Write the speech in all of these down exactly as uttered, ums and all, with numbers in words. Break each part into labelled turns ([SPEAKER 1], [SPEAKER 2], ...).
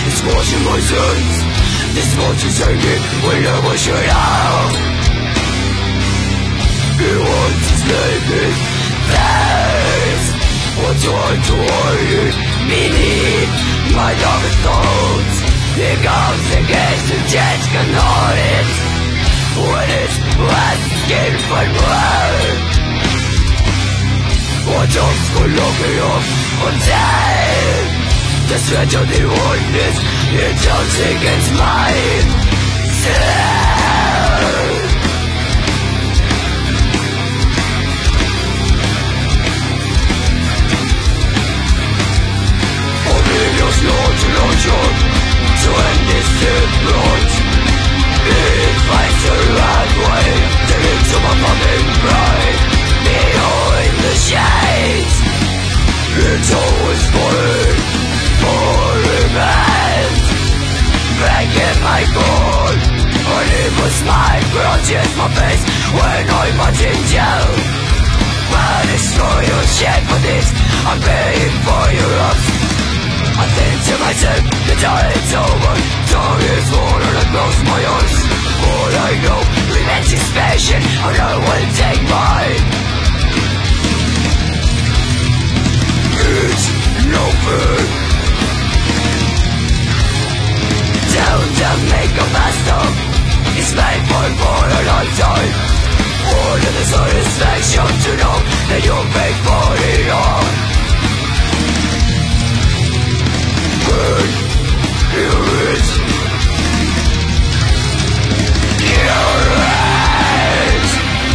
[SPEAKER 1] It's washing my sins. This much is hanging whenever should have. He wants his naked face. What's on to hide it? Beneath my darkest thoughts, here comes against the chance cannot it. When it's asking for more, what else could look it up until the stretch of the witness, it turns against my soul. Oblivion's not an option to end this blood. It finds the right way to into my fucking pride. Behind the shades, it's always falling for revenge. Breaking my goal, an evil smile grudges my face when I'm watching you. I destroy your shit for this, I'm paying for your ups. I think to myself, the time is over. Time is falling and close my eyes. All I know, revenge is passion, and I will take mine. It's no fair. Don't to make a master. It's made for for a lifetime. All of the satisfaction to know that you paid for it all. Burn, here is your eyes.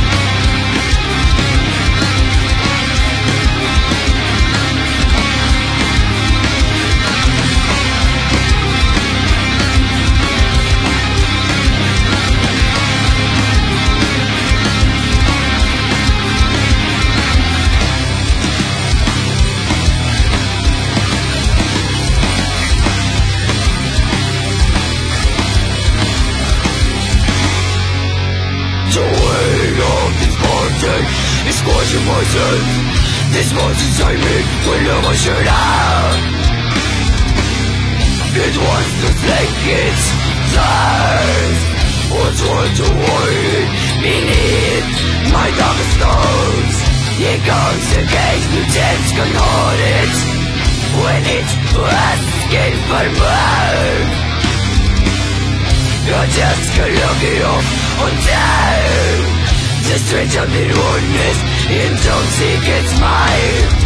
[SPEAKER 1] It's squashing my sins. This much inside me will never shut out. It wants to take its life. What's on to hide beneath my darkest thoughts? Here comes the cage, mutants cannot it. When it's asking for more, you're just looking off on time. The stretch of the witness, intoxicates my